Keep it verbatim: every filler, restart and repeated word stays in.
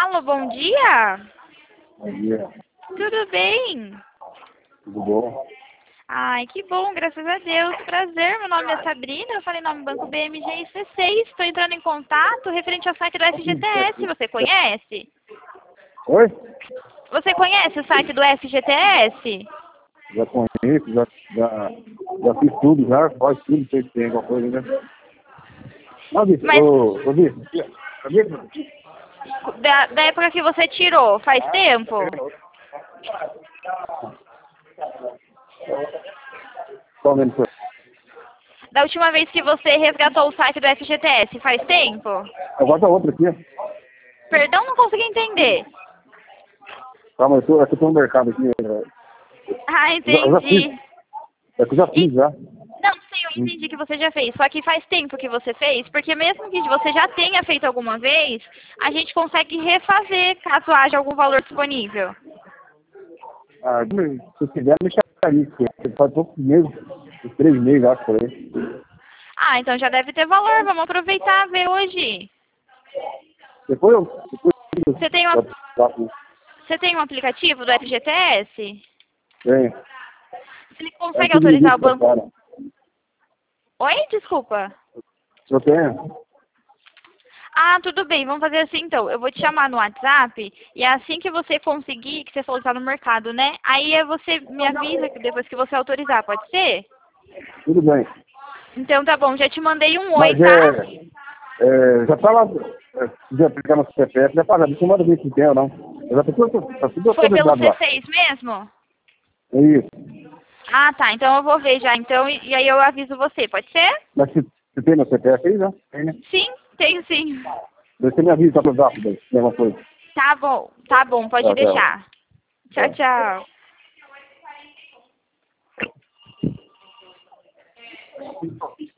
Alô, bom dia. Bom dia. Tudo bem? Tudo bom? Ai, que bom, graças a Deus. Prazer, meu nome é Sabrina, eu falei nome do Banco B M G I C seis. Estou entrando em contato referente ao site do F G T S. Você conhece? Oi? Você conhece o site do F G T S? Já conheço, já, já, já fiz tudo, já faz tudo, não sei se tem alguma coisa, né? Mas, Mas ô, ô, Vitor, cadê? da, da época que você tirou, faz tempo? Só vendo isso. Da última vez que você resgatou o site do F G T S, faz tempo? Agora tá outra aqui. Perdão, não consegui entender. Calma, eu tô, é que eu tô no mercado aqui. é, Ah, Eu já, eu já fiz, entendi. é que eu já E, fiz, já. não, sim, eu entendi que você já fez. Só que faz tempo que você fez, porque mesmo que você já tenha feito alguma vez, a gente consegue refazer caso haja algum valor disponível. Ah, se eu quiser, me chamaria, porque faz poucos meses, uns três meses, acho, por aí. Ah, então já deve ter valor. Vamos aproveitar, ver hoje. Depois eu... Depois Você tem, uma, eu... eu- você tem um aplicativo do F G T S? Tem. Você É consegue tudo autorizar o isso, banco? cara. Oi? Desculpa. Eu tenho. Ah, tudo bem, vamos fazer assim então. Eu vou te chamar no WhatsApp e assim que você conseguir, que você falou que tá no mercado, né? Aí você me avisa que depois que você autorizar, pode ser? Tudo bem. Então tá bom, já te mandei um oi, Mas tá? é, é já tá lá, é, se quiser aplicar no C P F, já paga, não manda ver se tem ou não. Eu já tô tudo, tá tudo Foi pelo autorizado C lá. seis mesmo? É isso. Ah, tá, então eu vou ver já, então, e, e aí eu aviso você, pode ser? Mas se, se tem no C P F aí, já? Tem, né? Sim, tenho sim. Daí você me avisa para o zap, daí, se tem alguma coisa. Tá bom, tá bom, pode Tá, deixar. Tchau, tá. tchau. Tá.